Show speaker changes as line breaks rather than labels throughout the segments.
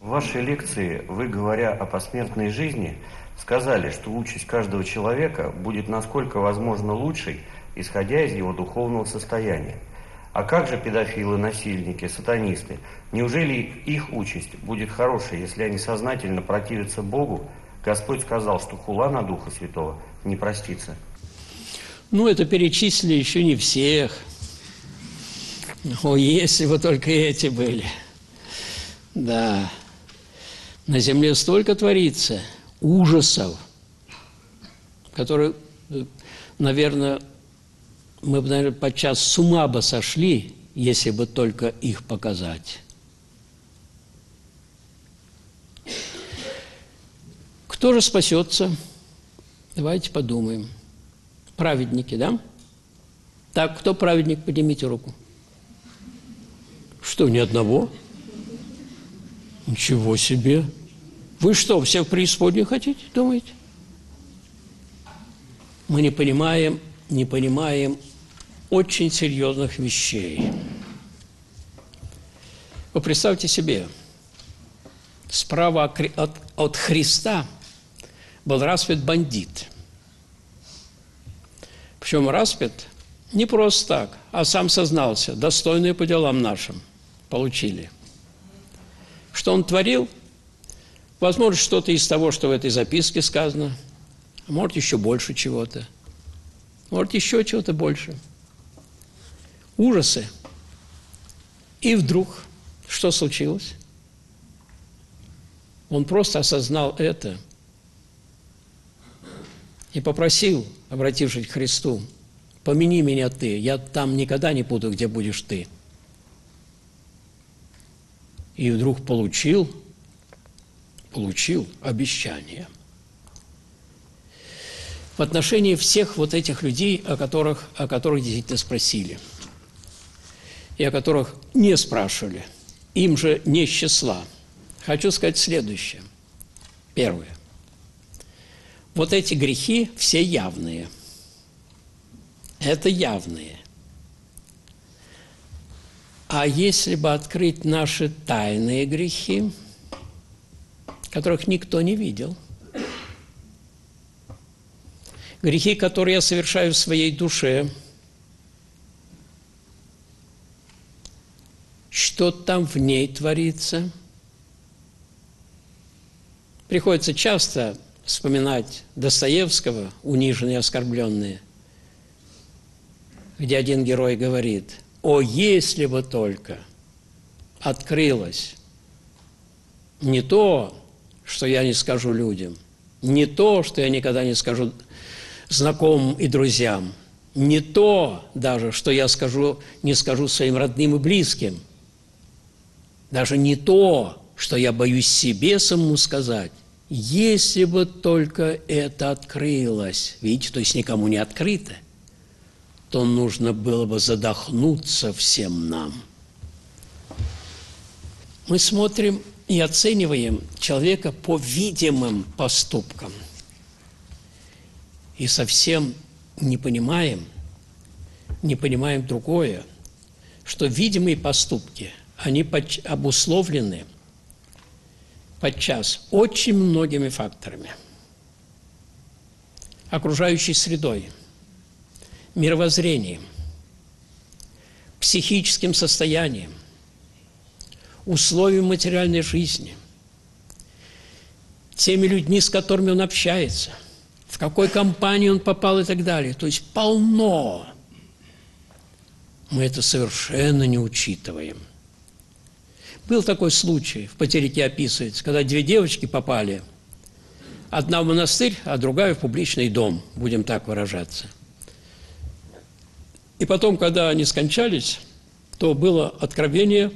В вашей лекции вы, говоря о посмертной жизни, сказали, что участь каждого человека будет насколько возможно лучшей, исходя из его духовного состояния. А как же педофилы, насильники, сатанисты? Неужели их участь будет хорошей, если они сознательно противятся Богу? Господь сказал, что хула на Духа Святого не простится.
Ну, это перечислили еще не всех. О, если бы только эти были. Да. На земле столько творится ужасов, которые, наверное, мы бы, наверное, подчас с ума бы сошли, если бы только их показать. Кто же спасется? Давайте подумаем. Праведники, да? Так, кто праведник? Поднимите руку. Что, ни одного? Ничего себе! Вы что, все в преисподнюю хотите, думаете? Мы не понимаем очень серьезных вещей. Вы представьте себе, справа от Христа был распят бандит. Причем распят не просто так, а сам сознался, достойные по делам нашим получили. Что он творил? Возможно, что-то из того, что в этой записке сказано, а может, еще больше чего-то, может, еще чего-то больше. Ужасы. И вдруг, что случилось? Он просто осознал это и попросил, обратившись к Христу: «Помяни меня ты, я там никогда не буду, где будешь ты». И вдруг получил обещание. В отношении всех вот этих людей, о которых действительно спросили, и о которых не спрашивали, им же не с числа, хочу сказать следующее. Первое. Вот эти грехи все явные. Это явные. А если бы открыть наши тайные грехи, которых никто не видел, грехи, которые я совершаю в своей душе, что там в ней творится? Приходится часто вспоминать Достоевского «Униженные и оскорбленные», где один герой говорит: «О, если бы только открылось не то, что я не скажу людям, не то, что я никогда не скажу знакомым и друзьям, не то даже, что я не скажу своим родным и близким, даже не то, что я боюсь себе самому сказать, если бы только это открылось». Видите, то есть никому не открыто, то нужно было бы задохнуться всем нам. Мы смотрим и оцениваем человека по видимым поступкам. И совсем не понимаем другое, что видимые поступки, они обусловлены подчас очень многими факторами. Окружающей средой, мировоззрением, психическим состоянием, условием материальной жизни, теми людьми, с которыми он общается, в какой компании он попал и так далее. То есть полно. Мы это совершенно не учитываем. Был такой случай, в Потерике описывается, когда две девочки попали, одна в монастырь, а другая в публичный дом, будем так выражаться. И потом, когда они скончались, то было откровение.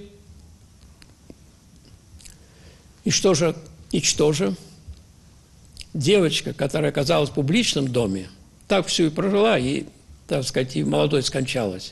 И что же? Девочка, которая оказалась в публичном доме, так все и прожила, и, так сказать, и молодой скончалась.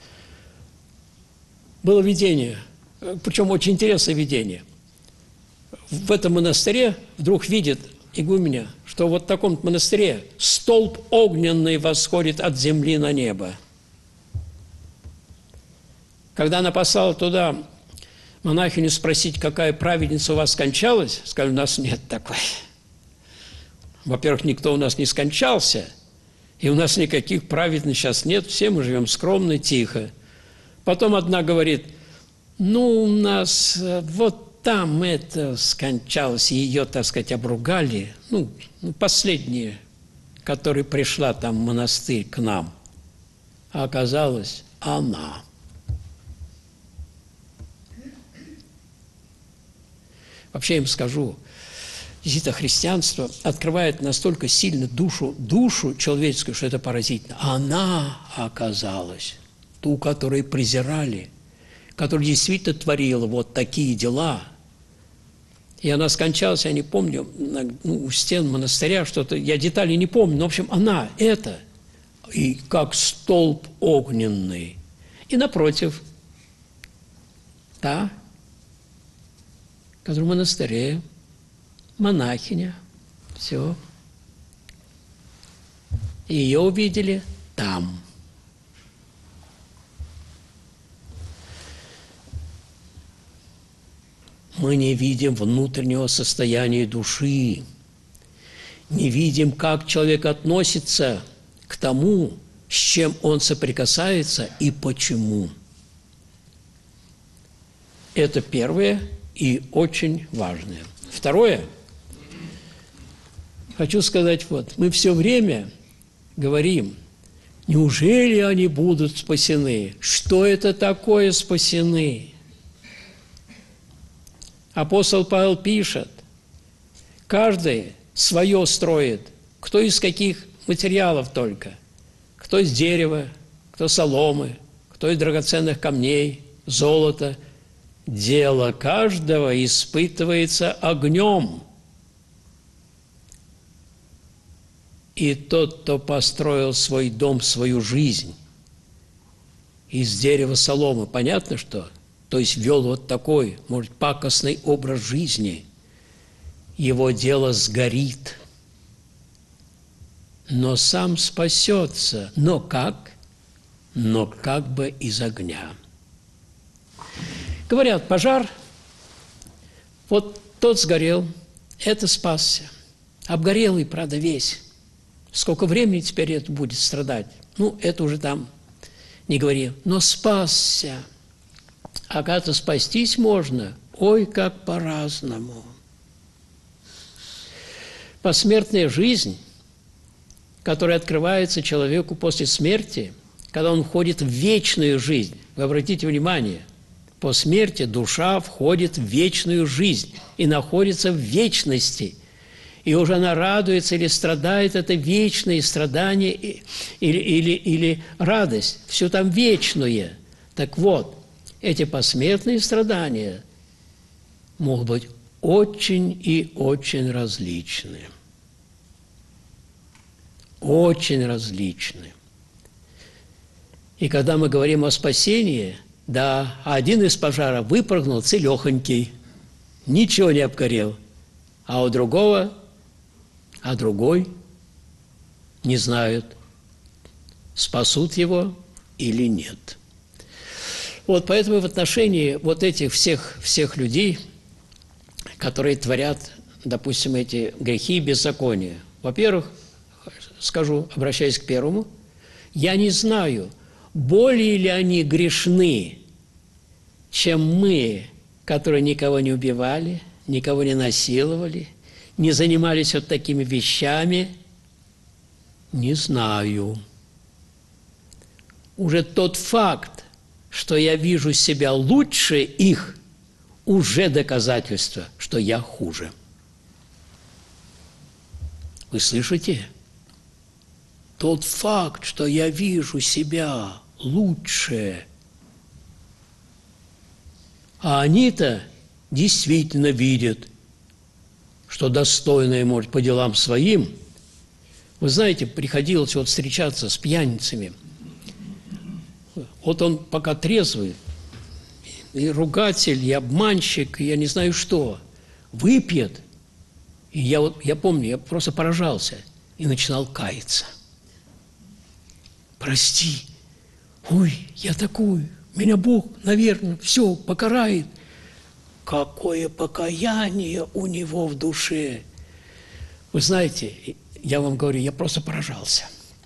Было видение, причем очень интересное видение. В этом монастыре вдруг видит игуменя, что вот в таком монастыре столб огненный восходит от земли на небо. Когда она послала туда монахиню спросить, какая праведница у вас скончалась, сказали, у нас нет такой. Во-первых, никто у нас не скончался, и у нас никаких праведных сейчас нет, все мы живем скромно, тихо. Потом одна говорит, ну, у нас вот там это скончалось, ее, так сказать, обругали, ну последняя, которая пришла там в монастырь к нам, а оказалось она. Вообще я им скажу, действительно, христианство открывает настолько сильно душу человеческую, что это поразительно. Она оказалась ту, которую презирали, которая действительно творила вот такие дела. И она скончалась, я не помню, у стен монастыря что-то, я детали не помню, но, в общем, она, это, и как столб огненный. И напротив, та, которая в монастыре, монахиня, все. Ее увидели там. Мы не видим внутреннего состояния души, не видим, как человек относится к тому, с чем он соприкасается и почему. Это первое и очень важное. Второе, хочу сказать, вот, мы все время говорим, неужели они будут спасены? Что это такое спасены? Апостол Павел пишет, каждый свое строит, кто из каких материалов только, кто из дерева, кто соломы, кто из драгоценных камней, золота. Дело каждого испытывается огнем. И тот, кто построил свой дом, свою жизнь из дерева соломы, понятно что? То есть вел вот такой, может, пакостный образ жизни, его дело сгорит. Но сам спасется. Но как? Но как бы из огня. Говорят, пожар, вот тот сгорел, это спасся. Обгорелый, правда, весь. Сколько времени теперь это будет страдать? Ну, это уже там не говори. Но спасся. А как-то спастись можно, ой, как по-разному. Посмертная жизнь, которая открывается человеку после смерти, когда он входит в вечную жизнь. Вы обратите внимание, по смерти душа входит в вечную жизнь и находится в вечности. И уже она радуется или страдает, это вечное страдание или радость. Все там вечное. Так вот, эти посмертные страдания могут быть очень и очень различны. Очень различны. И когда мы говорим о спасении, да, один из пожаров выпрыгнул целехонький, ничего не обгорел, а у другого, другой не знают, спасут его или нет. Вот поэтому в отношении вот этих всех людей, которые творят, допустим, эти грехи и беззакония, во-первых, скажу, обращаясь к первому, я не знаю, более ли они грешны, чем мы, которые никого не убивали, никого не насиловали, не занимались вот такими вещами, не знаю. Уже тот факт, что я вижу себя лучше их, уже доказательство, что я хуже. Вы слышите? Тот факт, что я вижу себя лучше, а они-то действительно видят, что достойное, может, по делам своим. Вы знаете, приходилось вот встречаться с пьяницами. Вот он пока трезвый, и ругатель, и обманщик, и я не знаю что, выпьет. И я помню, я просто поражался и начинал каяться. Прости, ой, я такой, меня Бог, наверное, все покарает. какое покаяние у него в душе. Вы знаете, я вам говорю, я просто поражался.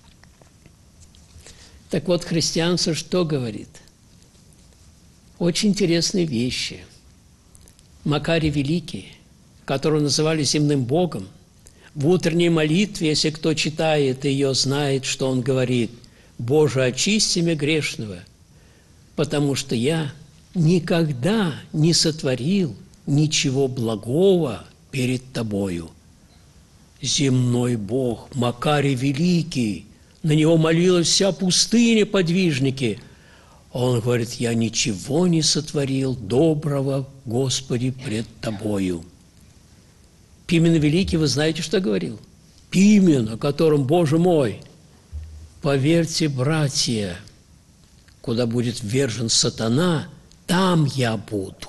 Так вот, христианство что говорит? Очень интересные вещи. Макарий Великий, которого называли земным Богом, в утренней молитве, если кто читает ее, знает, что он говорит: «Боже, очисти меня грешного, потому что я никогда не сотворил ничего благого перед Тобою». Земной Бог, Макарий Великий, на него молилась вся пустыня, подвижники. Он говорит: «Я ничего не сотворил доброго, Господи, пред Тобою». Пимен Великий, вы знаете, что говорил? Пимен, о котором, Боже мой, поверьте, братья, куда будет ввержен сатана, там я буду.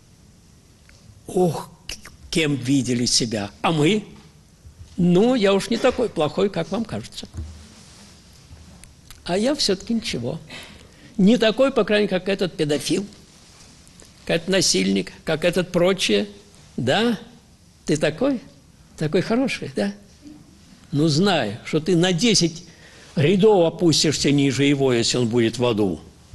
Ох, кем видели себя. А мы? Ну, я уж не такой плохой, как вам кажется. А я все-таки ничего. Не такой, по крайней мере, как этот педофил, как этот насильник, как этот прочее. Да? Ты такой? Такой хороший, да? Ну, знай, что ты на 10 рядов опустишься ниже его, если он будет в аду.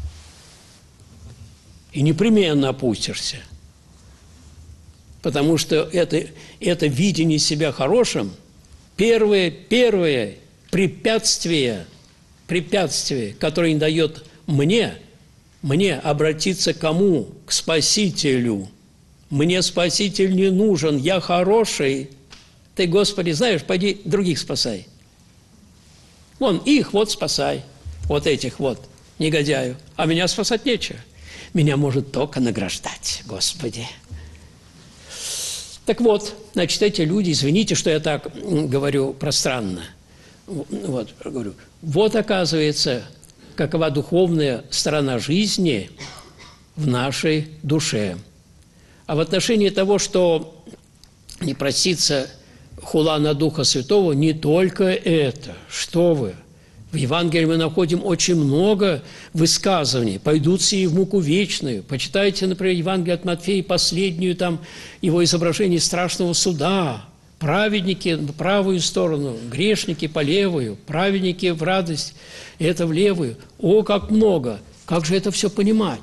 И непременно опустишься. Потому что это видение себя хорошим, первое препятствие, которое не дает мне обратиться к кому? К Спасителю. Мне Спаситель не нужен, я хороший. Ты, Господи, знаешь, пойди других спасай. Вон, их вот спасай, вот этих вот негодяев. А меня спасать нечего. Меня может только награждать, Господи. Так вот, значит, эти люди, извините, что я так говорю пространно. Вот, говорю, вот оказывается, какова духовная сторона жизни в нашей душе. А в отношении того, что не проситься хула на Духа Святого, не только это. Что вы? В Евангелии мы находим очень много высказываний. «Пойдут сии в муку вечную». Почитайте, например, Евангелие от Матфея, последнюю там его изображение страшного суда. Праведники по правую сторону, грешники по левую, праведники в радость, это в левую. О, как много! Как же это все понимать?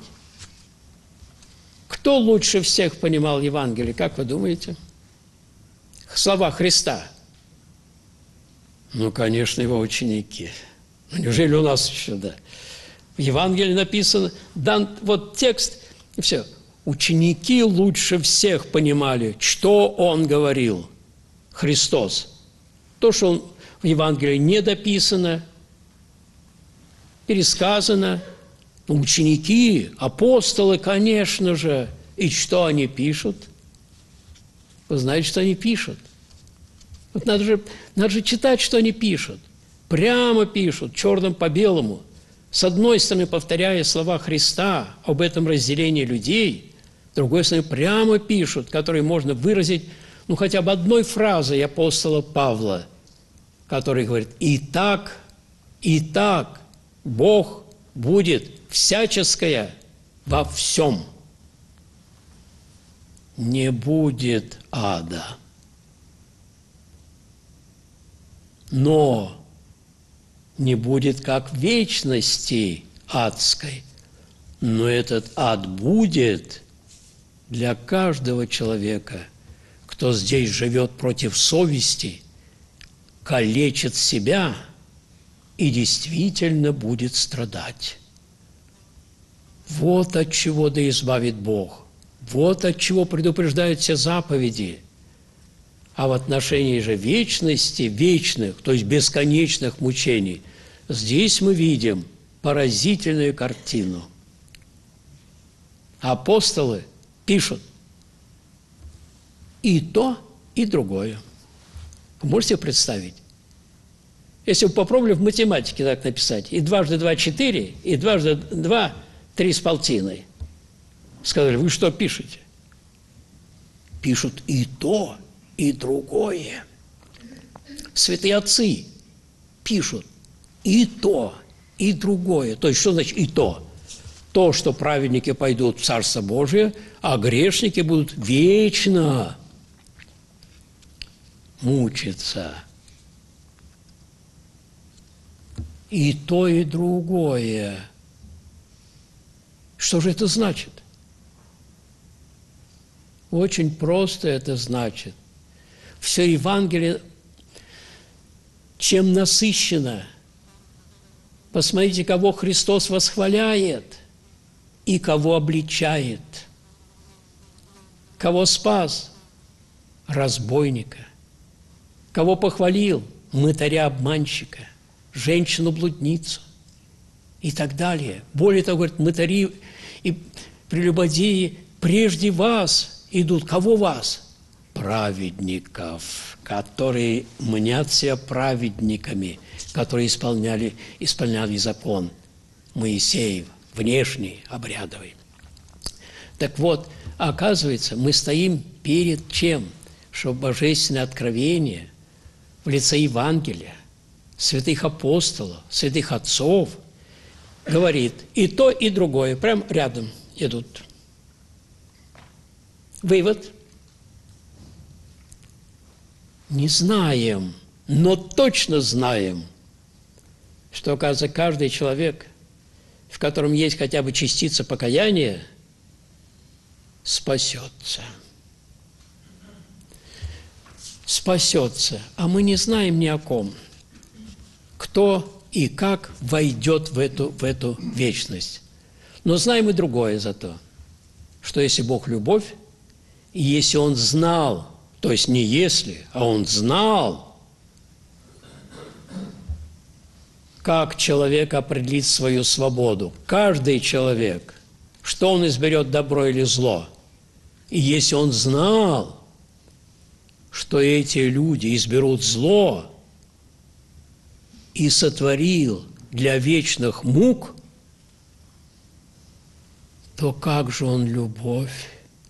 Кто лучше всех понимал Евангелие, как вы думаете? Слова Христа. Ну, конечно, его ученики. Ну, неужели у нас еще, да? В Евангелии написано, дан вот текст, и все. Ученики лучше всех понимали, что он говорил, Христос. То, что он в Евангелии не дописано, пересказано. Но ученики, апостолы, конечно же, и что они пишут? Вы знаете, что они пишут? Вот надо же читать, что они пишут. Прямо пишут, черным по белому. С одной стороны, повторяя слова Христа об этом разделении людей, с другой стороны, прямо пишут, которые можно выразить, ну, хотя бы одной фразой апостола Павла, который говорит: «Итак, Бог будет всяческое во всем». Не будет ада. Но не будет как вечности адской. Но этот ад будет для каждого человека, кто здесь живет против совести, калечит себя и действительно будет страдать. Вот от чего да избавит Бог. Вот от чего предупреждают все заповеди. А в отношении же вечности, вечных, то есть бесконечных мучений, здесь мы видим поразительную картину. Апостолы пишут и то, и другое. Вы можете представить? Если вы попробовали в математике так написать, и дважды 2 – 4, и дважды 2 – 3 с полтиной. Сказали: вы что пишете? Пишут и то, и другое. Святые отцы пишут и то, и другое. То есть, что значит и то? то, что праведники пойдут в Царство Божие, а грешники будут вечно мучиться. И то, и другое. Что же это значит? Очень просто это значит. Все Евангелие чем насыщено. Посмотрите, кого Христос восхваляет и кого обличает. Кого спас? Разбойника. Кого похвалил? Мытаря-обманщика, женщину-блудницу и так далее. Более того, говорит, мытари и прелюбодеи прежде вас идут. Кого вас? Праведников, которые мнят себя праведниками, которые исполняли закон Моисеев, внешний, обрядовый. Так вот, оказывается, мы стоим перед чем? Что божественное откровение в лице Евангелия, святых апостолов, святых отцов говорит и то, и другое. Прям рядом идут. Вывод. Не знаем, но точно знаем, что, оказывается, каждый человек, в котором есть хотя бы частица покаяния, спасется. Спасется. А мы не знаем ни о ком, кто и как войдет в эту вечность. Но знаем и другое зато, что если Бог – любовь, и если Он знал, то есть не если, а Он знал, как человек определит свою свободу. Каждый человек, что он изберет, добро или зло. И если он знал, что эти люди изберут зло и сотворил для вечных мук, то как же он любовь?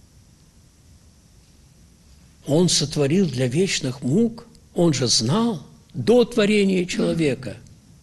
Он сотворил для вечных мук, он же знал до творения человека.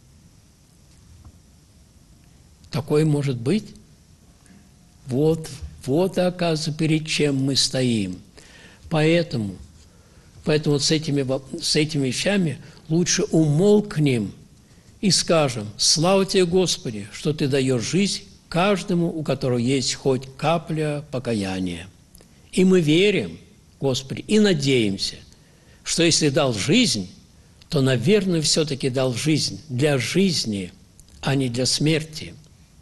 Такое может быть? Вот, оказывается, перед чем мы стоим. Поэтому вот с этими вещами лучше умолкнем и скажем: слава Тебе, Господи, что Ты даешь жизнь каждому, у которого есть хоть капля покаяния. И мы верим, Господи, и надеемся, что если дал жизнь, то, наверное, все-таки дал жизнь для жизни, а не для смерти.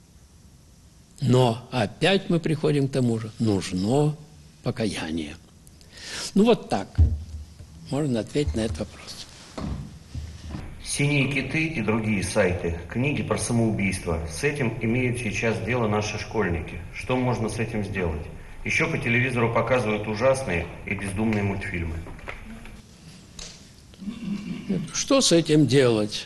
Но опять мы приходим к тому же: нужно покаяние. Ну вот так можно ответить на этот вопрос.
«Синие киты» и другие сайты, книги про самоубийство. С этим имеют сейчас дело наши школьники. Что можно с этим сделать? Еще по телевизору показывают ужасные и бездумные мультфильмы.
Что с этим делать?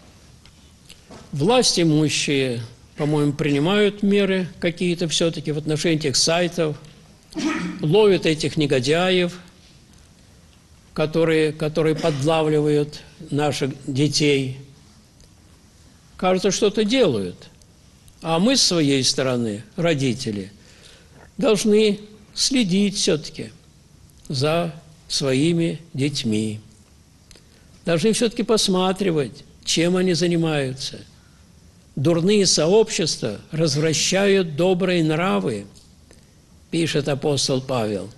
Власть имущие, по-моему, принимают меры какие-то все-таки в отношении этих сайтов, ловят этих негодяев, которые подлавливают наших детей. Кажется, что-то делают. А мы с своей стороны, родители, должны следить все-таки за своими детьми. Должны все-таки посматривать, чем они занимаются. Дурные сообщества развращают добрые нравы, пишет апостол Павел.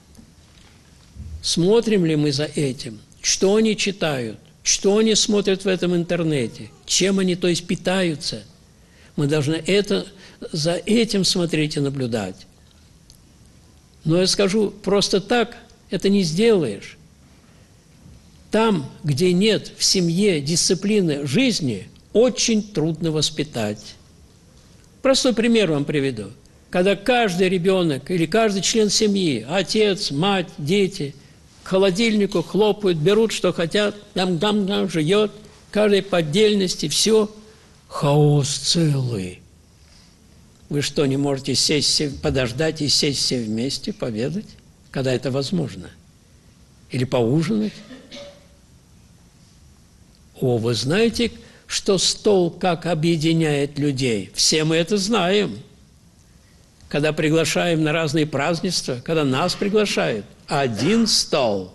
Смотрим ли мы за этим? Что они читают? Что они смотрят в этом интернете? Чем они, то есть, питаются? Мы должны за этим смотреть и наблюдать. Но я скажу, просто так это не сделаешь. Там, где нет в семье дисциплины жизни, очень трудно воспитать. Простой пример вам приведу. Когда каждый ребенок или каждый член семьи, отец, мать, дети, к холодильнику хлопают, берут, что хотят, там жует, каждый по отдельности, все, хаос целый. Вы что, не можете сесть, подождать и сесть все вместе, поведать, когда это возможно? Или поужинать? О, вы знаете, что стол как объединяет людей? Все мы это знаем. когда приглашаем на разные празднества, когда нас приглашают, один стол.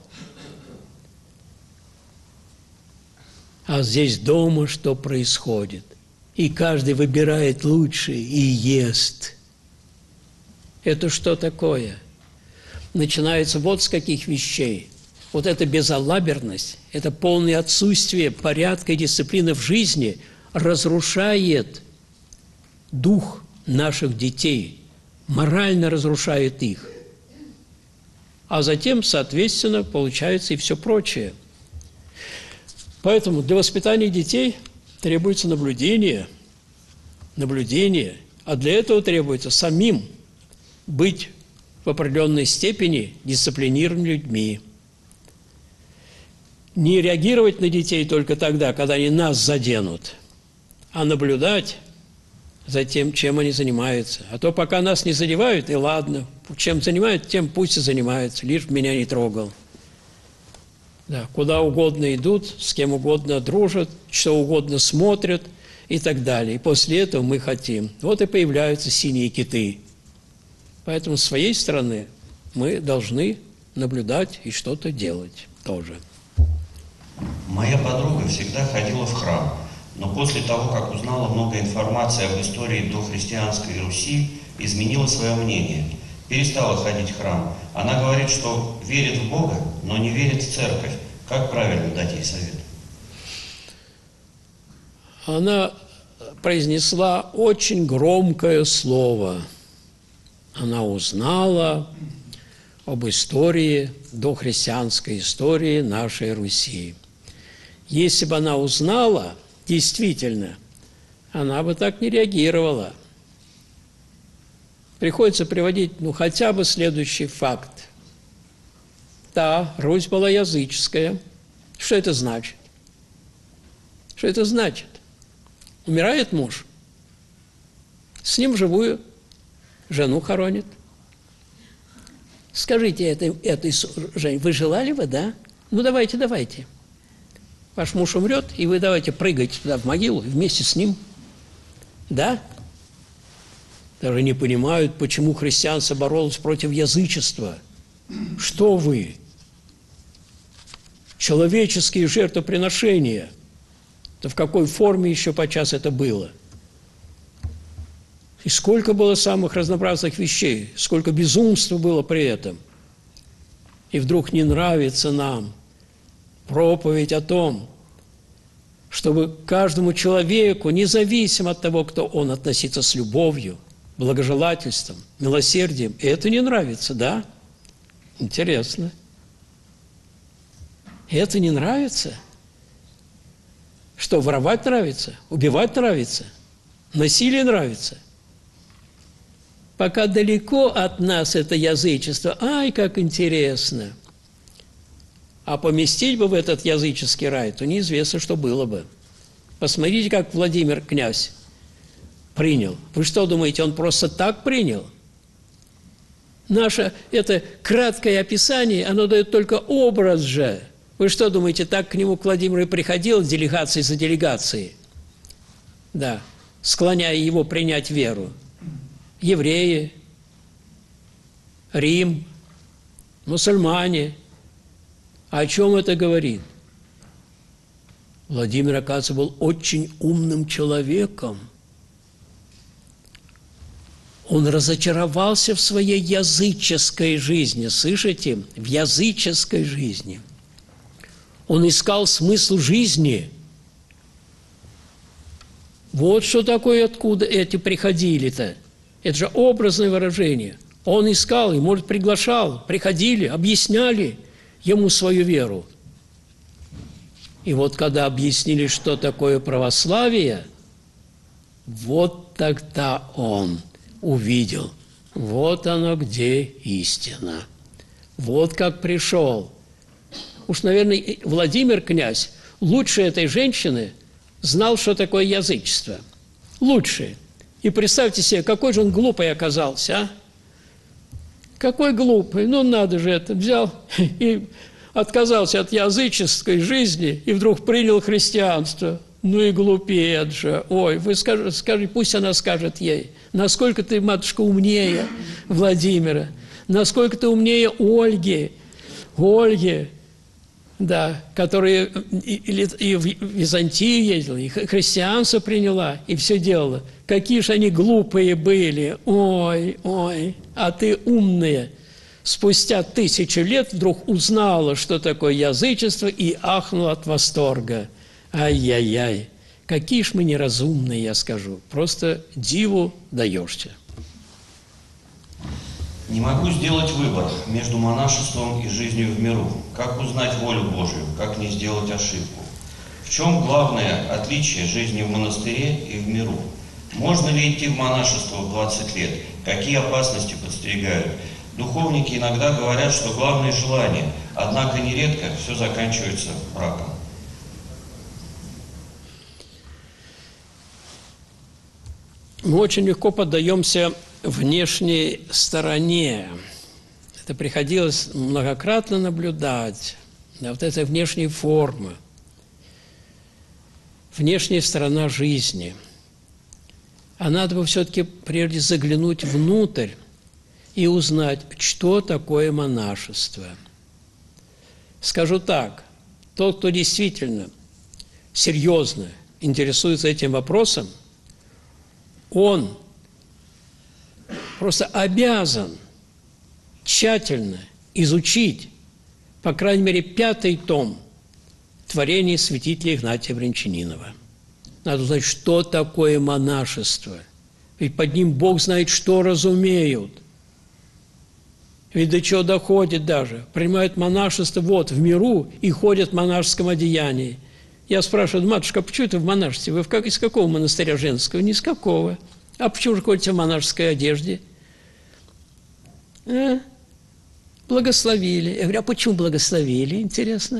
А здесь дома что происходит? И каждый выбирает лучшее и ест. Это что такое? Начинается вот с каких вещей. Вот эта безалаберность, это полное отсутствие порядка и дисциплины в жизни разрушает дух наших детей, морально разрушает их. А затем, соответственно, получается и все прочее. Поэтому для воспитания детей требуется наблюдение, а для этого требуется самим быть в определенной степени дисциплинированными людьми. Не реагировать на детей только тогда, когда они нас заденут, а наблюдать за тем, чем они занимаются. А то пока нас не задевают, и ладно, чем занимают, тем пусть и занимаются, лишь бы меня не трогал. Да, куда угодно идут, с кем угодно дружат, что угодно смотрят и так далее. И после этого мы хотим. Вот и появляются синие киты. Поэтому с своей стороны мы должны наблюдать и что-то делать тоже.
Моя подруга всегда ходила в храм, но после того, как узнала много информации об истории дохристианской Руси, изменила свое мнение. Перестала ходить в храм. Она говорит, что верит в Бога, но не верит в церковь. Как правильно дать ей совет?
Она произнесла очень громкое слово. Она узнала об истории, дохристианской истории нашей Руси. Если бы она узнала, действительно, она бы так не реагировала. Приходится приводить, хотя бы следующий факт. Да, Русь была языческая. Что это значит? Что это значит? Умирает муж, с ним живую жену хоронит. Скажите этой Жень, вы желали бы, да? Ну, давайте. Ваш муж умрет, и вы давайте прыгайте туда в могилу вместе с ним. Да? Даже не понимают, почему христианство боролось против язычества. Что вы? Человеческие жертвоприношения. Да в какой форме еще подчас это было? И сколько было самых разнообразных вещей, сколько безумства было при этом. И вдруг не нравится нам проповедь о том, чтобы каждому человеку, независимо от того, кто он, относиться с любовью, благожелательством, милосердием. И это не нравится, да? Интересно. Это не нравится? Что, воровать нравится? Убивать нравится? Насилие нравится? Пока далеко от нас это язычество, ай, как интересно. А поместить бы в этот языческий рай, то неизвестно, что было бы. Посмотрите, как Владимир князь принял. Вы что думаете, он просто так принял? Наше это краткое описание, оно дает только образ же. Вы что думаете, так к нему к Владимиру и приходил делегацией за делегацией? Да, склоняя его принять веру. Евреи, Рим, мусульмане. О чем это говорит? Владимир, оказывается, был очень умным человеком. Он разочаровался в своей языческой жизни. Слышите? В языческой жизни. Он искал смысл жизни. Вот что такое, откуда эти приходили-то. Это же образное выражение. Он искал, и, может, приглашал, приходили, объясняли ему свою веру. И вот когда объяснили, что такое православие, вот тогда он увидел, вот оно где истина. Вот как пришел. Уж, наверное, Владимир князь лучше этой женщины знал, что такое язычество. Лучше. И представьте себе, какой же он глупый оказался, а? Какой глупый. Ну, надо же это. Взял и отказался от языческой жизни и вдруг принял христианство. ну и глупеет же. Ой, вы скажите, пусть она скажет ей, насколько ты, матушка, умнее Владимира, насколько ты умнее Ольги, да, которая и в Византию ездила, и христианство приняла, и все делала. Какие же они глупые были, ой, а ты умная. Спустя 1000 лет вдруг узнала, что такое язычество, и ахнула от восторга. Ай-яй-яй, какие ж мы неразумные, я скажу. Просто диву даешься.
Не могу сделать выбор между монашеством и жизнью в миру. Как узнать волю Божию, как не сделать ошибку? В чем главное отличие жизни в монастыре и в миру? Можно ли идти в монашество в 20 лет? Какие опасности подстерегают? Духовники иногда говорят, что главное желание, однако нередко все заканчивается браком.
Мы очень легко поддаемся внешней стороне. Это приходилось многократно наблюдать. Да, вот эта внешняя форма, внешняя сторона жизни. А надо бы все-таки прежде заглянуть внутрь и узнать, что такое монашество. Скажу так, тот, кто действительно серьезно интересуется этим вопросом, он просто обязан тщательно изучить, по крайней мере, 5-й том творения святителя Игнатия Брянчанинова. Надо узнать, что такое монашество. Ведь под ним Бог знает, что разумеют. Ведь до чего доходит даже. Принимают монашество вот в миру и ходят в монашеском одеянии. Я спрашиваю, матушка, а почему это в монашестве? Вы из какого монастыря женского? Ни с какого. А почему же ходите в монашеской одежде? Благословили. Я говорю, а почему благословили? Интересно.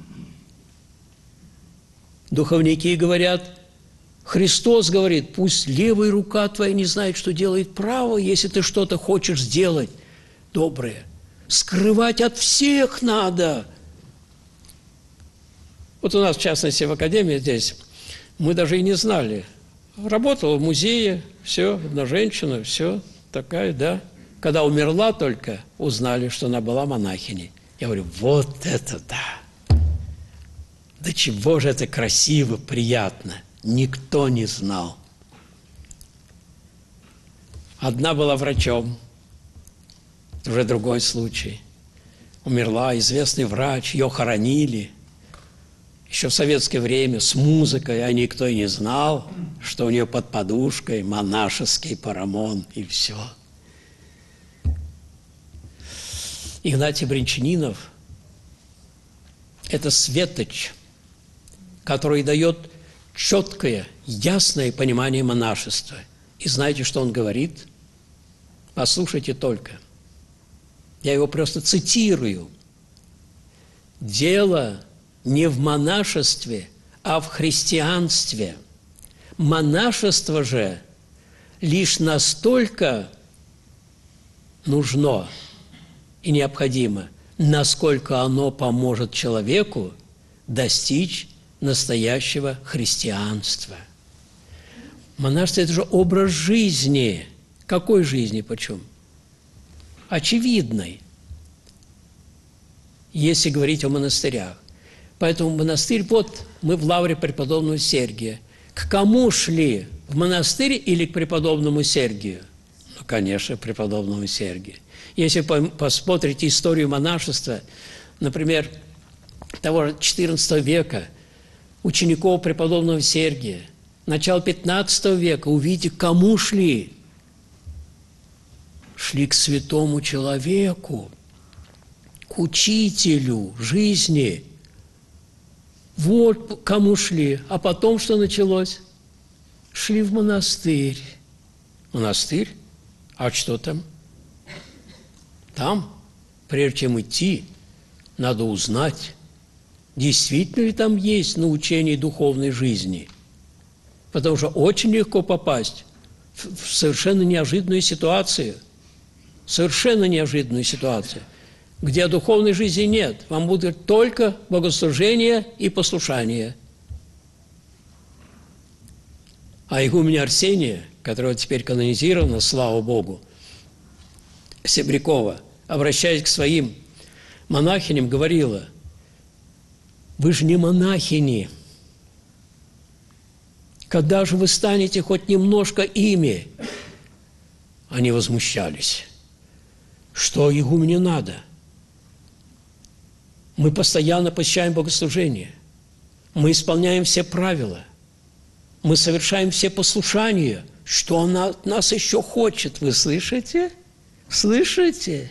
Духовники говорят, Христос говорит, пусть левая рука твоя не знает, что делает правая, если ты что-то хочешь сделать доброе. Скрывать от всех надо. Вот у нас, в частности, в академии здесь, мы даже и не знали. Работала в музее, все, одна женщина, все, такая, да. Когда умерла только, узнали, что она была монахиней. Я говорю, вот это да! Да чего же это красиво, приятно! Никто не знал. Одна была врачом, уже другой случай. Умерла известный врач, ее хоронили. Еще в советское время с музыкой, а никто и не знал, что у нее под подушкой монашеский парамон и все. Игнатий Брянчанинов – это светоч, который дает четкое, ясное понимание монашества. И знаете, что он говорит? Послушайте только. Я его просто цитирую. «Дело не в монашестве, а в христианстве. Монашество же лишь настолько нужно и необходимо, насколько оно поможет человеку достичь настоящего христианства». Монашество – это же образ жизни. Какой жизни, почему? Очевидной, если говорить о монастырях. Поэтому монастырь, вот мы в лавре преподобного Сергия. К кому шли? В монастырь или к преподобному Сергию? Ну, конечно, к преподобному Сергию. Если посмотрите историю монашества, например, того же XIV века, учеников преподобного Сергия, начало XV века, увидите, к кому шли? Шли к святому человеку, к учителю жизни. Вот к кому шли. А потом что началось? Шли в монастырь. Монастырь? А что там? Там, прежде чем идти, надо узнать, действительно ли там есть научение духовной жизни. Потому что очень легко попасть в совершенно неожиданную ситуацию. Совершенно неожиданную ситуацию, где духовной жизни нет. Вам будет только богослужение и послушание. А игуменя Арсения, которого теперь канонизировано, слава Богу, Себрякова, обращаясь к своим монахиням, говорила: вы же не монахини. Когда же вы станете хоть немножко ими? Они возмущались. Что игумене надо? Мы постоянно посещаем богослужение. Мы исполняем все правила. Мы совершаем все послушания. Что она от нас еще хочет? Вы слышите? Слышите?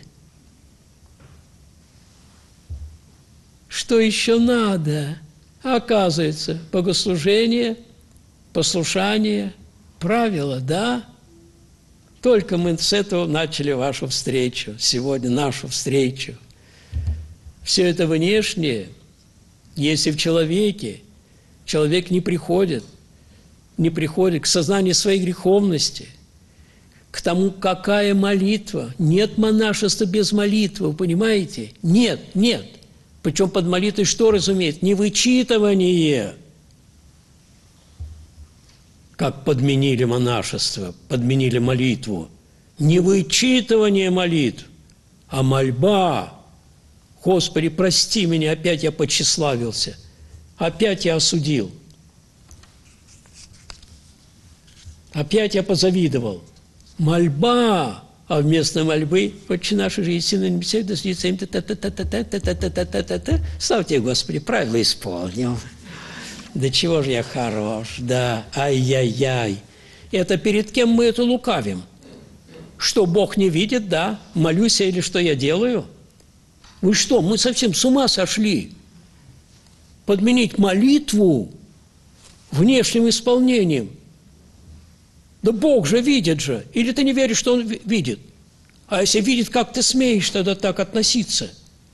Что еще надо? Оказывается, богослужение, послушание, правила, да? Только мы с этого начали вашу встречу, сегодня нашу встречу. Все это внешнее, если в человеке человек не приходит к сознанию своей греховности, к тому, какая молитва. Нет монашества без молитвы, вы понимаете? Нет. Причем под молитвой что разумеет? Не вычитывание, как подменили монашество, подменили молитву. Не вычитывание молитв, а мольба. Господи, прости меня, опять я потщеславился, опять я осудил, опять я позавидовал. Мольба, а вместо мольбы «Отче наш, же есть на небесах, да светится им та-та-та-та-та-та-та-та-та-та-та». Слава тебе, Господи, правила исполнил. Да чего же я хорош, да, ай-яй-яй. Это перед кем мы это лукавим? Что, Бог не видит, да? Молюсь я или что я делаю? Вы что, мы совсем с ума сошли? Подменить молитву внешним исполнением. Да Бог же видит же. Или ты не веришь, что Он видит? А если видит, как ты смеешь тогда так относиться?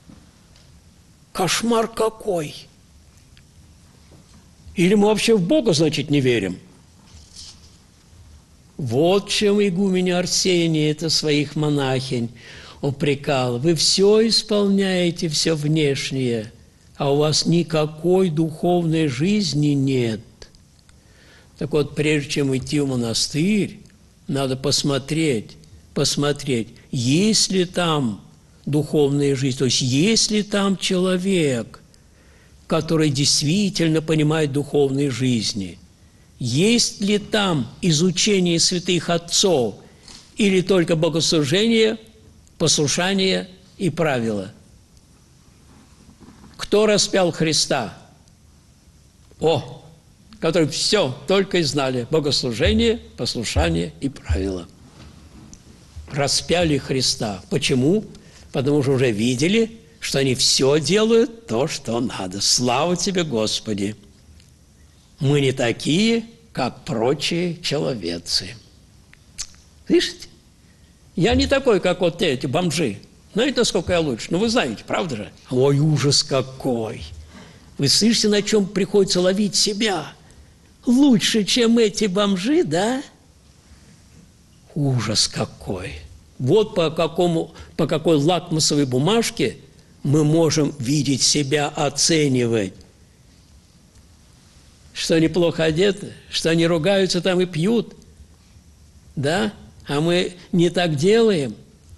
Кошмар какой! Или мы вообще в Бога, значит, не верим? Вот чем игуменя Арсения это своих монахинь упрекал. Вы все исполняете, все внешнее, а у вас никакой духовной жизни нет. Так вот, прежде чем идти в монастырь, надо посмотреть, есть ли там духовная жизнь, то есть есть ли там человек, который действительно понимает духовные жизни, есть ли там изучение святых отцов или только богослужение, послушание и правила. Кто распял Христа? Которые все только и знали. Богослужение, послушание и правила. Распяли Христа. Почему? Потому что уже видели, что они все делают то, что надо. Слава тебе, Господи! Мы не такие, как прочие человецы. Слышите? Я не такой, как вот эти бомжи. Знаете, насколько я лучше? Ну, вы знаете, правда же? Ой, ужас какой! Вы слышите, на чем приходится ловить себя? Лучше, чем эти бомжи, да? Ужас какой! Вот по какой лакмусовой бумажке мы можем видеть себя, оценивать. Что они плохо одеты, что они ругаются там и пьют, да? А мы не так делаем.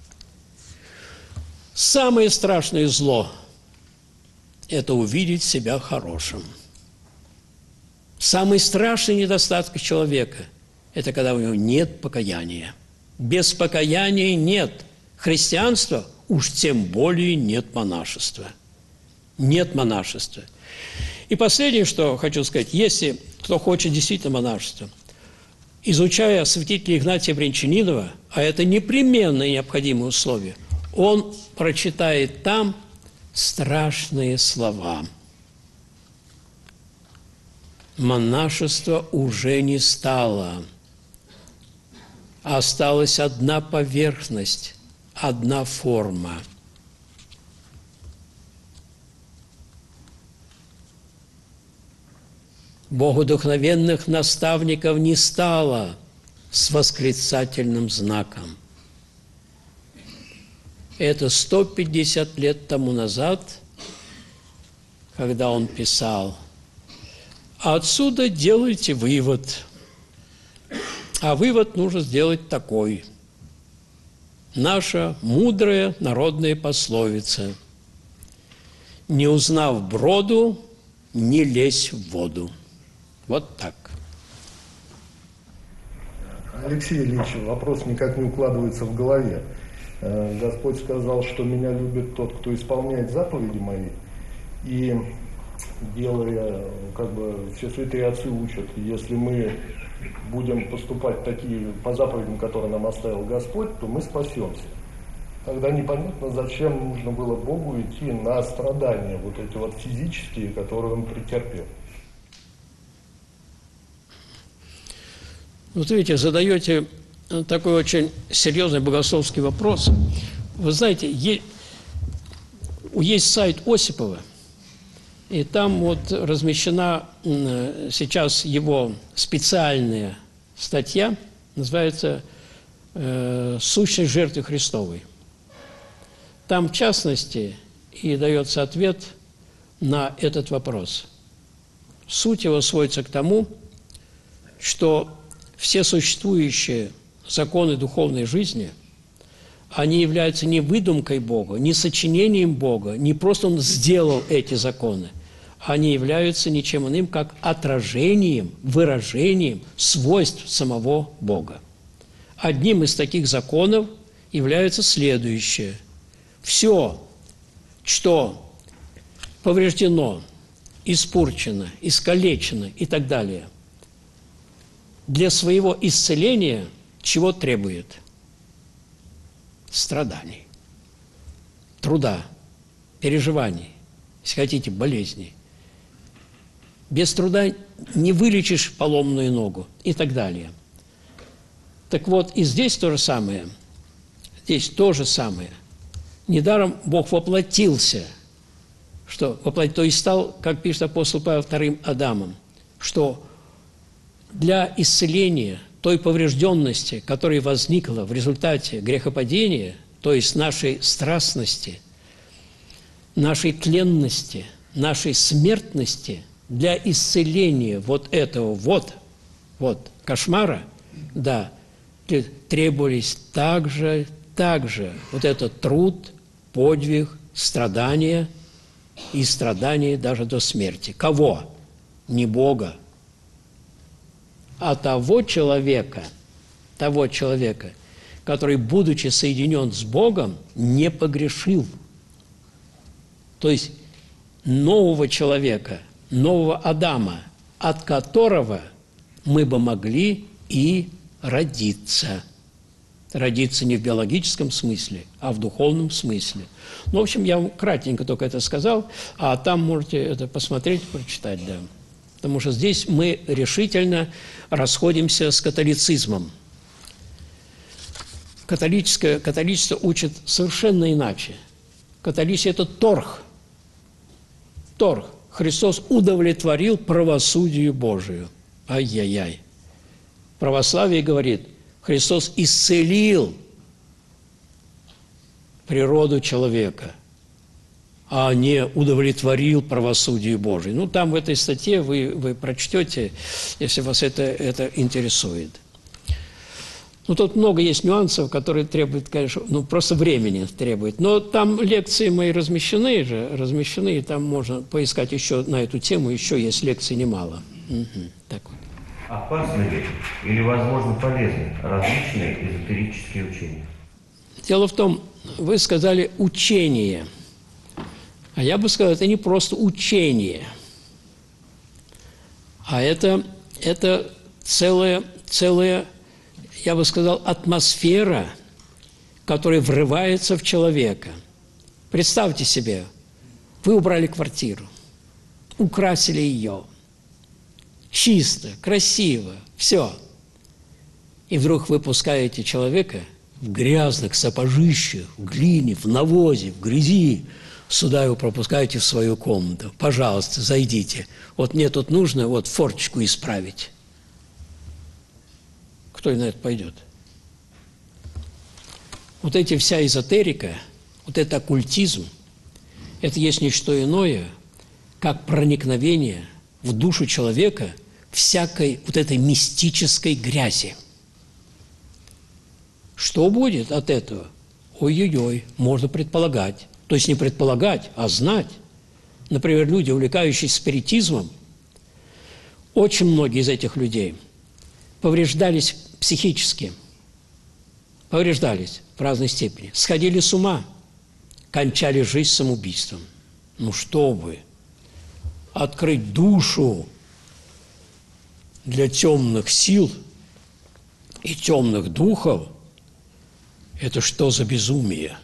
Самое страшное зло – это увидеть себя хорошим. Самый страшный недостаток человека – это когда у него нет покаяния. Без покаяния нет христианства, уж тем более нет монашества. Нет монашества. И последнее, что хочу сказать, если кто хочет действительно монашества, изучая святителя Игнатия Брянчанинова, а это непременное необходимое условие, он прочитает там страшные слова. Монашество уже не стало. Осталась одна поверхность, одна форма. Богодухновенных наставников не стало с восклицательным знаком. Это 150 лет тому назад, когда он писал. А отсюда делайте вывод. А вывод нужно сделать такой. Наша мудрая народная пословица: «Не узнав броду, не лезь в воду». Вот так.
Алексей Ильич, вопрос никак не укладывается в голове. Господь сказал, что меня любит тот, кто исполняет заповеди мои. И делая, все святые отцы учат, если мы будем поступать такие по заповедям, которые нам оставил Господь, то мы спасемся. Тогда непонятно, зачем нужно было Богу идти на страдания, вот эти вот физические, которые он претерпел.
Вот видите, задаете такой очень серьезный богословский вопрос. Вы знаете, есть сайт Осипова, и там вот размещена сейчас его специальная статья, называется «Сущность жертвы Христовой». Там, в частности, и дается ответ на этот вопрос. Суть его сводится к тому, что все существующие законы духовной жизни, они являются не выдумкой Бога, не сочинением Бога, не просто Он сделал эти законы, они являются ничем иным, как отражением, выражением свойств самого Бога. Одним из таких законов является следующее. Все, что повреждено, испорчено, искалечено и так далее, для своего исцеления чего требует? Страданий, труда, переживаний, если хотите, болезней. Без труда не вылечишь поломанную ногу и так далее. Так вот, и здесь то же самое. Здесь то же самое. Недаром Бог воплотился, то есть стал, как пишет апостол Павел, вторым Адамом, что для исцеления той поврежденности, которая возникла в результате грехопадения, то есть нашей страстности, нашей тленности, нашей смертности, для исцеления вот этого вот кошмара, да, требовались также вот этот труд, подвиг, страдания и страдания даже до смерти. Кого? Не Бога, а того человека, который, будучи соединен с Богом, не погрешил. То есть нового человека, нового Адама, от которого мы бы могли и родиться. Родиться не в биологическом смысле, а в духовном смысле. Ну, в общем, я вам кратенько только это сказал, а там можете это посмотреть, прочитать, да. Потому что здесь мы решительно расходимся с католицизмом. Католичество учит совершенно иначе. Католичество – это торг. Торг. Христос удовлетворил правосудию Божию. Ай-яй-яй. Православие говорит, Христос исцелил природу человека, а не удовлетворил правосудию Божию. Ну, там в этой статье вы прочтете, если вас это интересует. Ну, тут много есть нюансов, которые требуют, конечно, просто времени требует. Но там лекции мои размещены, и там можно поискать еще на эту тему, еще есть лекций немало. Угу, так вот.
Опасны ли или, возможно, полезны различные эзотерические учения?
Дело в том, вы сказали «учение». А я бы сказал, это не просто учение, а это целая, я бы сказал, атмосфера, которая врывается в человека. Представьте себе, вы убрали квартиру, украсили ее, чисто, красиво, все. И вдруг вы пускаете человека в грязных сапожищах, в глине, в навозе, в грязи, сюда его пропускаете в свою комнату. Пожалуйста, зайдите. Вот мне тут нужно вот форточку исправить. Кто на это пойдет? Вот эти вся эзотерика, вот это оккультизм, это есть не что иное, как проникновение в душу человека всякой вот этой мистической грязи. Что будет от этого? Ой-ой-ой, можно предполагать. То есть не предполагать, а знать. Например, люди, увлекающиеся спиритизмом, очень многие из этих людей повреждались психически, повреждались в разной степени, сходили с ума, кончали жизнь самоубийством. Ну, чтобы открыть душу для темных сил и темных духов, это что за безумие?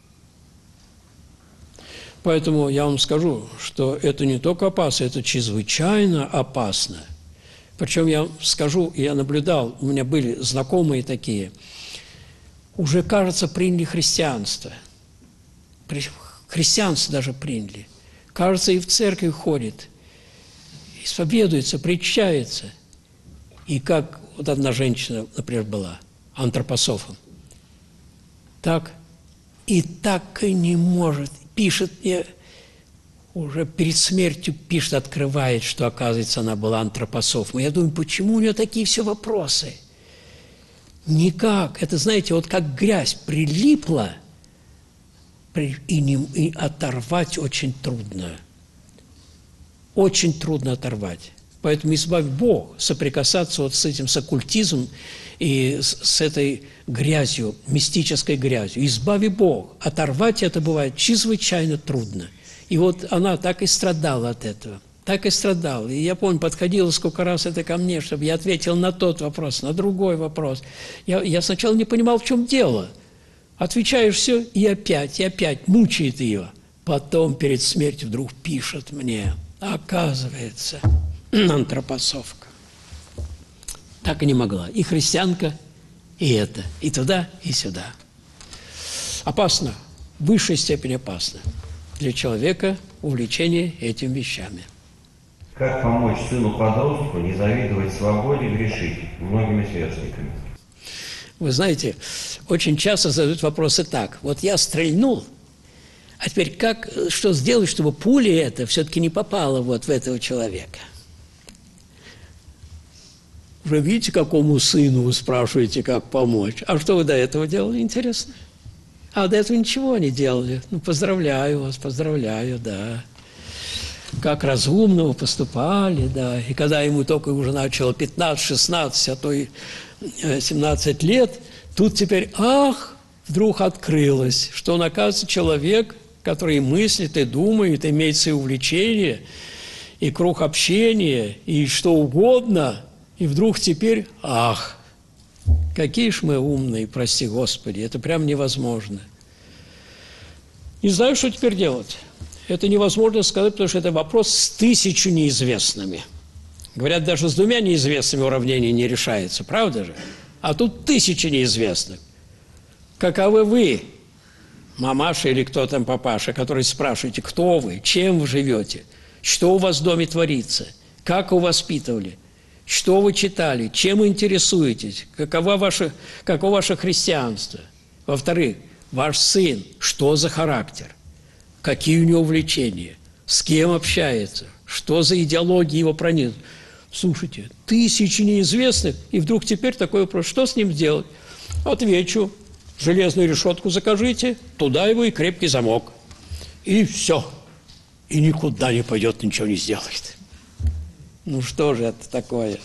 Поэтому я вам скажу, что это не только опасно, это чрезвычайно опасно. Причем я скажу, я наблюдал, у меня были знакомые такие, уже, кажется, приняли христианство. Христианство даже приняли. Кажется, и в церковь ходит, исповедуется, причащается. И как вот одна женщина, например, была антропософом, так и не может. Пишет мне, уже перед смертью пишет, открывает, что, оказывается, она была антропософом. Я думаю, почему у нее такие все вопросы? Никак. Это, знаете, вот как грязь прилипла, и оторвать очень трудно. Очень трудно оторвать. Поэтому избавь Бог соприкасаться вот с этим, с оккультизмом и с этой грязью, мистической грязью. Избави Бог. Оторвать это бывает чрезвычайно трудно. И вот она так и страдала от этого. Так и страдала. И я помню, подходила сколько раз это ко мне, чтобы я ответил на тот вопрос, на другой вопрос. Я сначала не понимал, в чем дело. Отвечаешь все, и опять мучает ее. Потом перед смертью вдруг пишет мне, оказывается, антропософка. Так и не могла. И христианка, и это, и туда, и сюда. Опасно, в высшей степени опасно для человека увлечение этими вещами.
Как помочь сыну-подростку не завидовать свободе грешить многими сверстниками?
Вы знаете, очень часто задают вопросы так. Вот я стрельнул, а теперь что сделать, чтобы пуля эта все-таки не попала вот в этого человека? Уже видите, какому сыну вы спрашиваете, как помочь? А что вы до этого делали, интересно? А до этого ничего не делали. Ну, поздравляю вас, поздравляю, да. Как разумного поступали, да. И когда ему только уже начало 15, 16, а то и 17 лет, тут теперь, вдруг открылось, что он, оказывается, человек, который мыслит и думает, имеет свои увлечения, и круг общения, и что угодно, и вдруг теперь, какие ж мы умные, прости Господи, это прям невозможно. Не знаю, что теперь делать. Это невозможно сказать, потому что это вопрос с 1000 неизвестными. Говорят, даже с 2 неизвестными уравнение не решается, правда же? А тут 1000 неизвестных. Каковы вы, мамаша или кто там папаша, который спрашиваете, кто вы, чем вы живете, что у вас в доме творится, как вы воспитывали, что вы читали, чем интересуетесь, каково ваше христианство. Во-вторых, ваш сын, что за характер, какие у него увлечения, с кем общается, что за идеология его пронизывает. Слушайте, 1000 неизвестных, и вдруг теперь такой вопрос, что с ним сделать? Отвечу, железную решетку закажите, туда его и крепкий замок. И все. И никуда не пойдет, ничего не сделает. Ну что же это такое?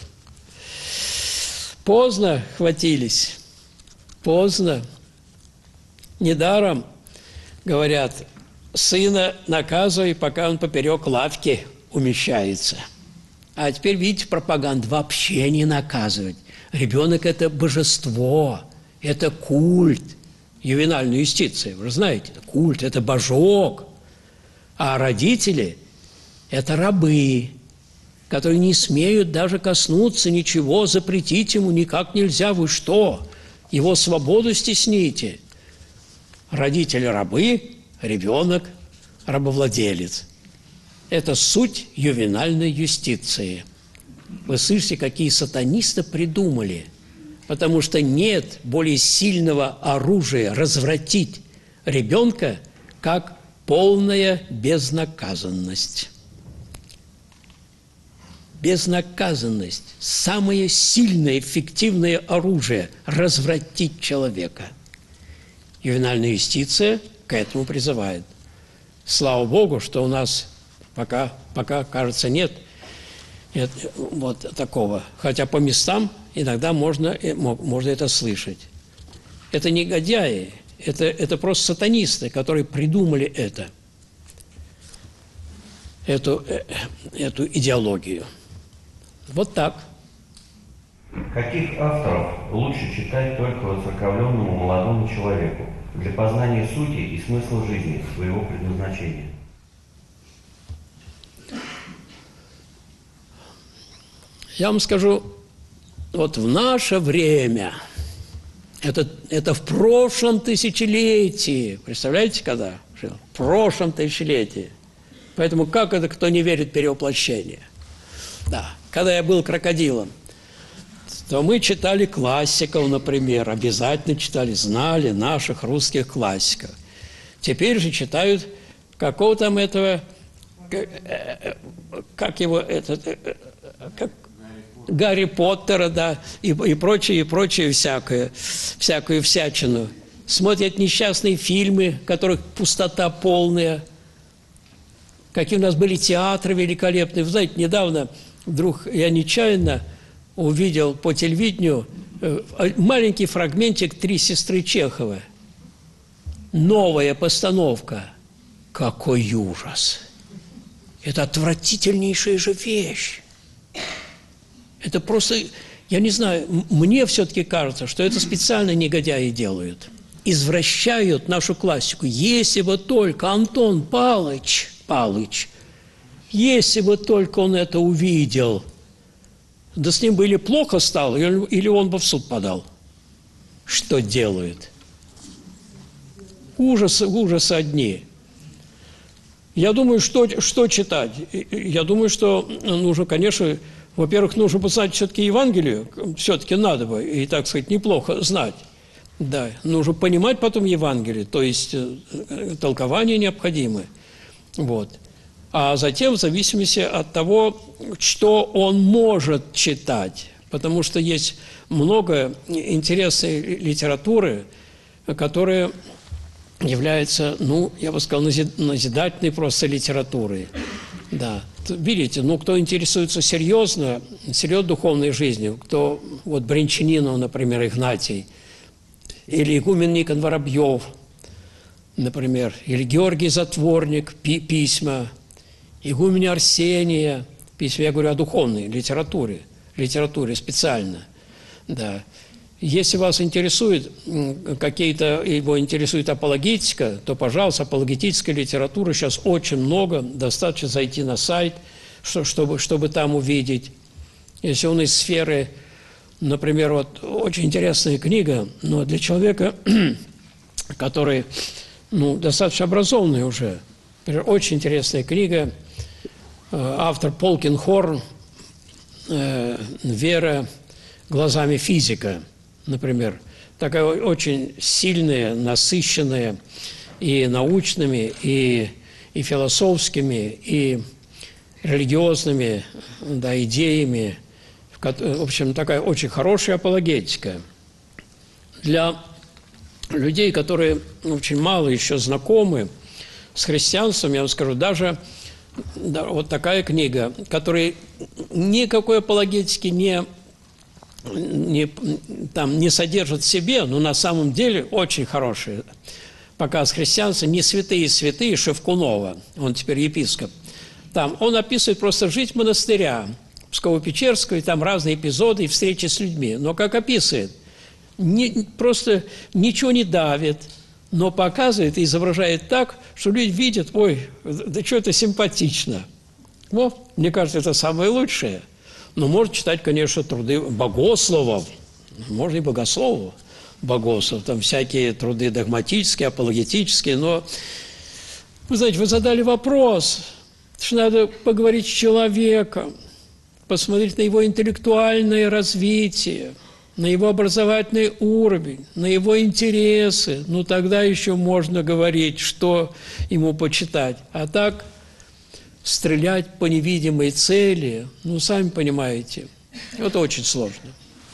Поздно хватились. Поздно. Недаром, говорят, сына наказывай, пока он поперек лавки умещается. А теперь, видите, пропаганда вообще не наказывать. Ребенок – это божество, это культ. Ювенальная юстиция, вы же знаете, это культ, это божок. А родители – это рабы, которые не смеют даже коснуться ничего, запретить ему никак нельзя. Вы что? Его свободу стесните. Родители – рабы, ребенок – рабовладелец. Это суть ювенальной юстиции. Вы слышите, какие сатанисты придумали, потому что нет более сильного оружия развратить ребенка, как полная безнаказанность. безнаказанность – самое сильное, эффективное оружие – развратить человека. Ювенальная юстиция к этому призывает. Слава Богу, что у нас пока кажется, нет вот такого. Хотя по местам иногда можно это слышать. Это негодяи, это просто сатанисты, которые придумали эту идеологию. Вот так.
Каких авторов лучше читать только воцерковленному молодому человеку для познания сути и смысла жизни, своего предназначения?
Я вам скажу, вот в наше время, это в прошлом тысячелетии, представляете, когда? В прошлом тысячелетии. Поэтому как это, кто не верит в перевоплощение? Да. Когда я был крокодилом, то мы читали классиков, например, обязательно читали, знали наших русских классиков. Теперь же читают какого там этого, как его, Гарри Поттера, да, и прочее всякую всячину. Смотрят несчастные фильмы, которых пустота полная. Какие у нас были театры великолепные. Вы знаете, недавно вдруг я нечаянно увидел по телевидению маленький фрагментик «Три сестры Чехова». Новая постановка. Какой ужас! Это отвратительнейшая же вещь. Это просто, я не знаю, мне все-таки кажется, что это специально негодяи делают. Извращают нашу классику. Если бы только Антон Палыч, если бы только он это увидел, да с ним бы или плохо стало, или он бы в суд подал. Что делают? Ужасы одни. Я думаю, что читать? Я думаю, что нужно, конечно, во-первых, нужно познать все-таки Евангелие, все-таки надо бы, и, так сказать, неплохо знать. Да, нужно понимать потом Евангелие, то есть толкование необходимое. Вот. А затем, в зависимости от того, что он может читать, потому что есть много интересной литературы, которая является, ну, я бы сказал, назидательной просто литературой. Да. Видите, ну, кто интересуется серьезно духовной жизнью, кто, вот Брянчанинов, например, Игнатий, или игумен Никон Воробьев, например, или Георгий Затворник, письма, игумен Арсения, письма, я говорю о духовной литературе специально, да. Если вас интересует его интересует апологетика, то, пожалуйста, апологетической литературы сейчас очень много, достаточно зайти на сайт, чтобы там увидеть. Если он из сферы, например, вот очень интересная книга, но для человека, который, ну, достаточно образованный уже, например, очень интересная книга, автор Полкинхорн, «Вера глазами физика», например, такая очень сильная, насыщенная и научными, и философскими, и религиозными, да, идеями. В общем, такая очень хорошая апологетика. Для людей, которые очень мало еще знакомы с христианством, я вам скажу, даже вот такая книга, которая никакой апологетики не содержит в себе, но на самом деле очень хороший показ христианства, «Не святые святые» Шевкунова, он теперь епископ. Там он описывает просто жизнь монастыря Псково-Печерского, и там разные эпизоды и встречи с людьми. Но как описывает, просто ничего не давит, но показывает и изображает так, что люди видят, ой, да что это симпатично. Вот, мне кажется, это самое лучшее. Но можно читать, конечно, труды богословов, можно и богословов, там всякие труды догматические, апологетические, но, вы знаете, вы задали вопрос, что надо поговорить с человеком, посмотреть на его интеллектуальное развитие, на его образовательный уровень, на его интересы, ну тогда еще можно говорить, что ему почитать. А так стрелять по невидимой цели, ну, сами понимаете, это очень сложно.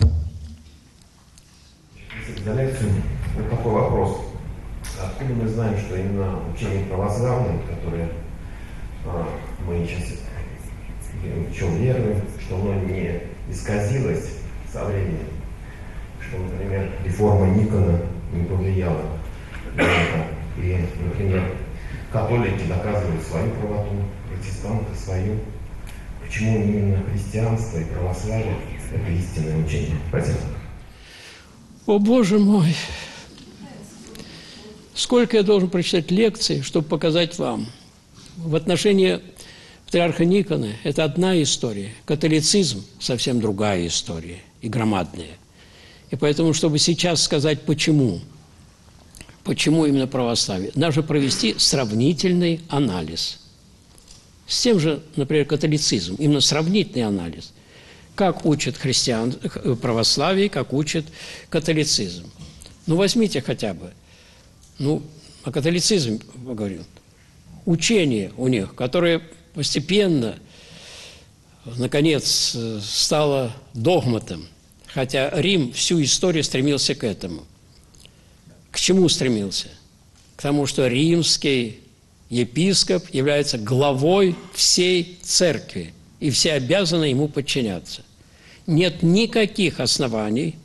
За лекцию вот такой вопрос. Откуда мы знаем, что именно учение православное, которое мы сейчас в чем веруем, что оно не исказилось со временем, что, например, реформа Никона не повлияла на это, и, например, католики доказывают свою правоту, протестанты свою. Почему именно христианство и православие – это истинное учение? Спасибо.
О, Боже мой! Сколько я должен прочитать лекций, чтобы показать вам? В отношении патриарха Никона это одна история, католицизм – совсем другая история и громадная. И поэтому, чтобы сейчас сказать, почему именно православие, надо провести сравнительный анализ. С тем же, например, католицизм, именно сравнительный анализ. Как учат православие, как учат католицизм. Ну, возьмите хотя бы, о католицизме поговорим. Учение у них, которое постепенно, наконец, стало догматом, хотя Рим всю историю стремился к этому. К чему стремился? К тому, что римский епископ является главой всей церкви, и все обязаны ему подчиняться. Нет никаких оснований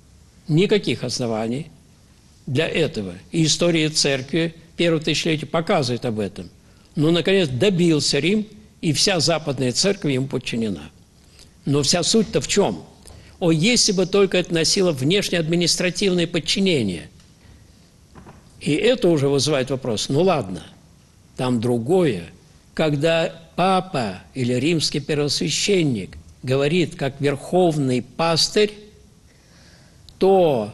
для этого. И история церкви первого тысячелетия показывает об этом. Но, наконец, добился Рим, и вся западная церковь ему подчинена. Но вся суть-то в чем? О, если бы только это носило внешнее административное подчинение. И это уже вызывает вопрос. Ну ладно, там другое. Когда папа или римский первосвященник говорит как верховный пастырь, то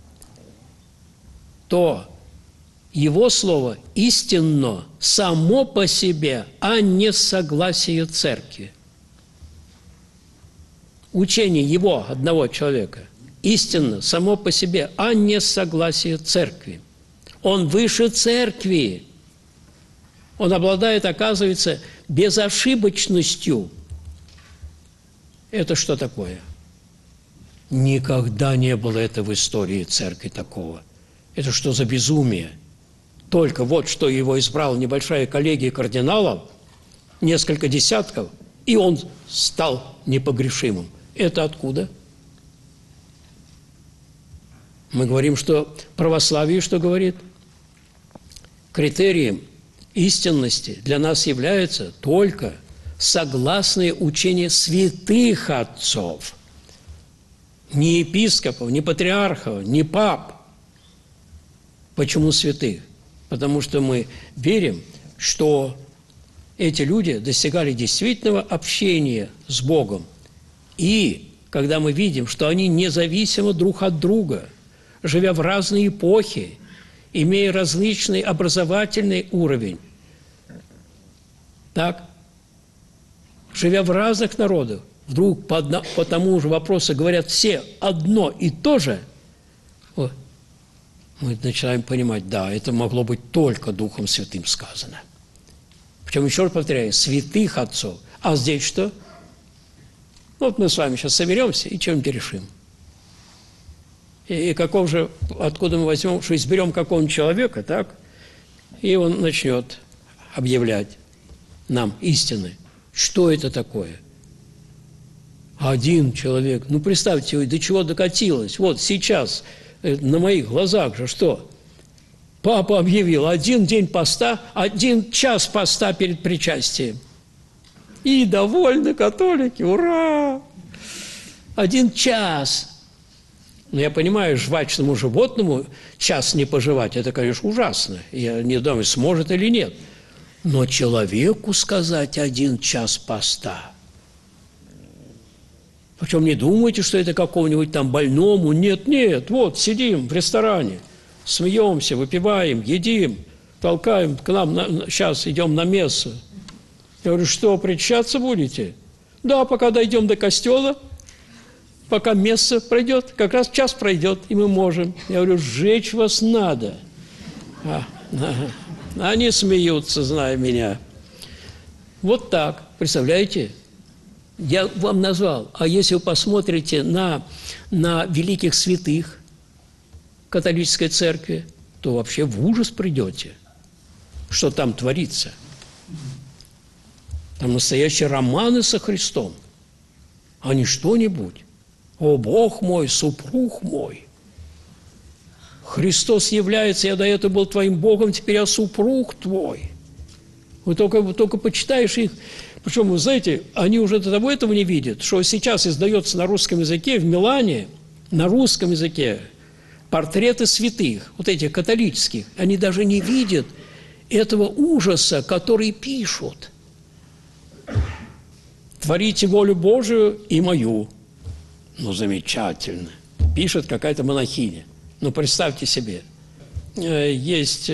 его слово истинно само по себе, а не с согласия церкви. Учение его, одного человека, истинно само по себе, а не с согласия церкви. Он выше церкви. Он обладает, оказывается, безошибочностью. Это что такое? Никогда не было это в истории церкви такого. Это что за безумие? Только вот что его избрала небольшая коллегия кардиналов, несколько десятков, и он стал непогрешимым. Это откуда? Мы говорим, что православие что говорит? Критерием истинности для нас является только согласное учение святых отцов. Не епископов, не патриархов, не пап. Почему святых? Потому что мы верим, что эти люди достигали действительного общения с Богом. И когда мы видим, что они независимы друг от друга, живя в разные эпохи, имея различный образовательный уровень, так, живя в разных народах, вдруг по тому же вопросу говорят все одно и то же, мы начинаем понимать, да, это могло быть только Духом Святым сказано. Причем, еще раз повторяю, святых отцов. А здесь что? Вот мы с вами сейчас соберемся и чем-нибудь решим. И каков же, откуда мы возьмем, что изберем какого-нибудь человека, так, и он начнет объявлять нам истины. Что это такое? Один человек. Ну, представьте, до чего докатилось. Вот сейчас на моих глазах же что? Папа объявил 1 день поста, 1 час поста перед причастием. И довольны католики, ура! 1 час. Но я понимаю, жвачному животному час не пожевать, это, конечно, ужасно. Я не знаю, сможет или нет. Но человеку сказать 1 час поста. Причем не думайте, что это какому-нибудь там больному. Нет, нет, вот сидим в ресторане, смеемся, выпиваем, едим, толкаем к нам, сейчас идем на мессу. Я говорю, что, причащаться будете? Да, пока дойдем до костела, пока месса пройдет, как раз час пройдет, и мы можем. Я говорю, сжечь вас надо. Они смеются, зная меня. Вот так, представляете? Я вам назвал. А если вы посмотрите на великих святых католической церкви, то вообще в ужас придете, что там творится. Там настоящие романы со Христом, а не что-нибудь. О, Бог мой, супруг мой. Христос является, я до этого был твоим Богом, теперь я супруг твой. Вы только почитаешь их. Причем, вы знаете, они уже до того этого не видят, что сейчас издается на русском языке в Милане, на русском языке, портреты святых, вот этих католических. Они даже не видят этого ужаса, который пишут. Творите волю Божию и мою. Ну, замечательно. Пишет какая-то монахиня. Ну, представьте себе. Есть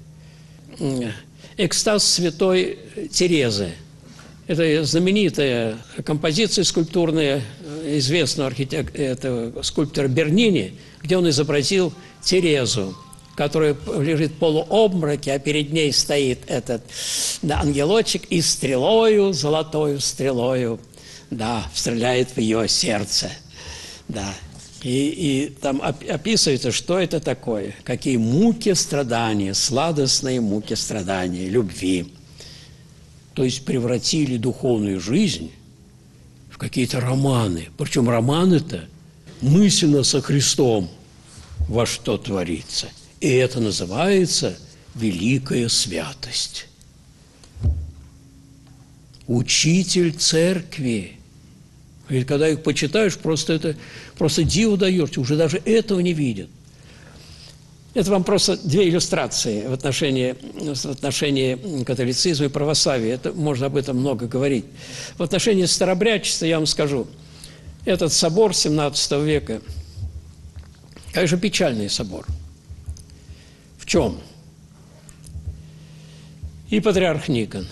экстаз святой Терезы. Это знаменитая композиция скульптурная известного скульптора Бернини, где он изобразил Терезу, которая лежит в полуобмороке, а перед ней стоит этот ангелочек и стрелою, золотою стрелою, стреляет в ее сердце. Да. И там описывается, что это такое, какие муки страдания, сладостные муки страдания, любви. То есть превратили духовную жизнь в какие-то романы. Причем романы-то мысленно со Христом во что творится. И это называется великая святость. Учитель церкви. И когда их почитаешь, просто диву даешься, уже даже этого не видят. Это вам просто две иллюстрации в отношении католицизма и православия. Это, можно об этом много говорить. В отношении старобрячества я вам скажу. Этот собор XVII века, конечно, печальный собор. В чем? И патриарх Никон,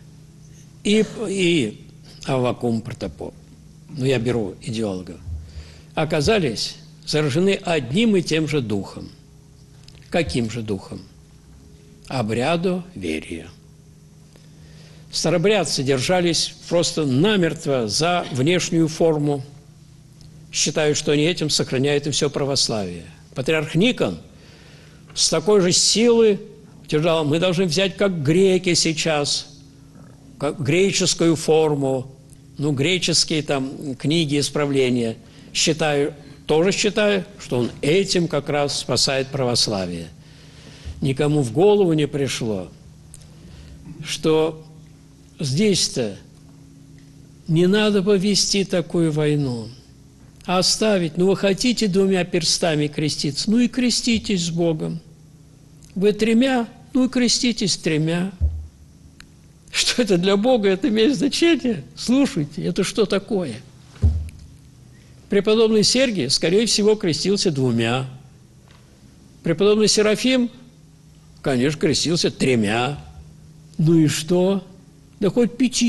и Аввакум Протопоп, я беру идеологов, оказались заражены одним и тем же духом. Каким же духом? Обрядоверия. Старобрядцы держались просто намертво за внешнюю форму, считают, что они этим сохраняют и все православие. Патриарх Никон с такой же силы утверждал, мы должны взять как греки сейчас, как греческую форму, греческие там книги исправления. Тоже считаю, что он этим как раз спасает православие. Никому в голову не пришло, что здесь-то не надо бы вести такую войну, а оставить. Вы хотите двумя перстами креститься? И креститесь с Богом. Вы тремя? И креститесь тремя. Что это для Бога? Это имеет значение? Слушайте, это что такое? Преподобный Сергий, скорее всего, крестился двумя. Преподобный Серафим, конечно, крестился тремя. И что? Да хоть 5.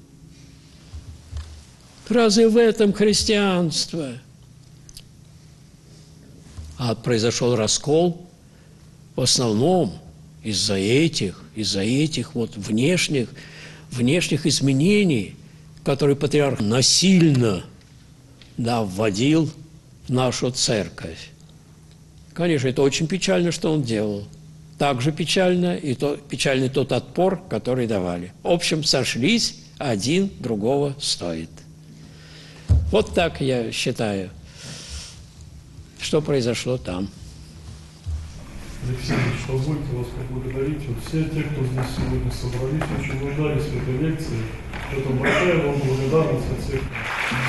Разве в этом христианство? А произошел раскол в основном из-за этих вот внешних изменений, которые патриарх насильно вводил в нашу церковь. Конечно, это очень печально, что он делал. Также печально печальный тот отпор, который давали. В общем, сошлись, один другого стоит. Вот так я считаю, что произошло там.
Алексей Ильич, позвольте вас поблагодарить. Все те, кто здесь сегодня собрались, очень нуждались в этой лекции. Это большая вам благодарность от всех.